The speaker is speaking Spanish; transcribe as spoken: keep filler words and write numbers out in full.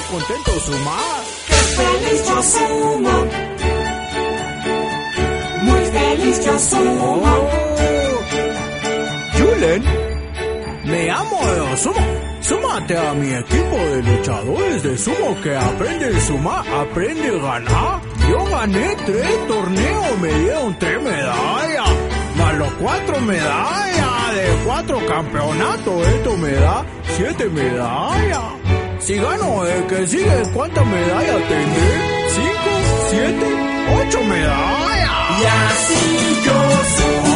contento sumar. ¡Qué feliz yo sumo! Muy feliz yo sumo. Oh. Julen, me amo de sumo. Súmate a mi equipo de luchadores de sumo que aprende a sumar, aprende a ganar. Yo gané tres torneos, me dieron tres medallas, más los cuatro medallas de cuatro campeonatos. Esto me da siete medallas. Si gano el que sigue, ¿cuántas medallas tendré? Cinco, siete, ocho medallas. Y así yo sumo.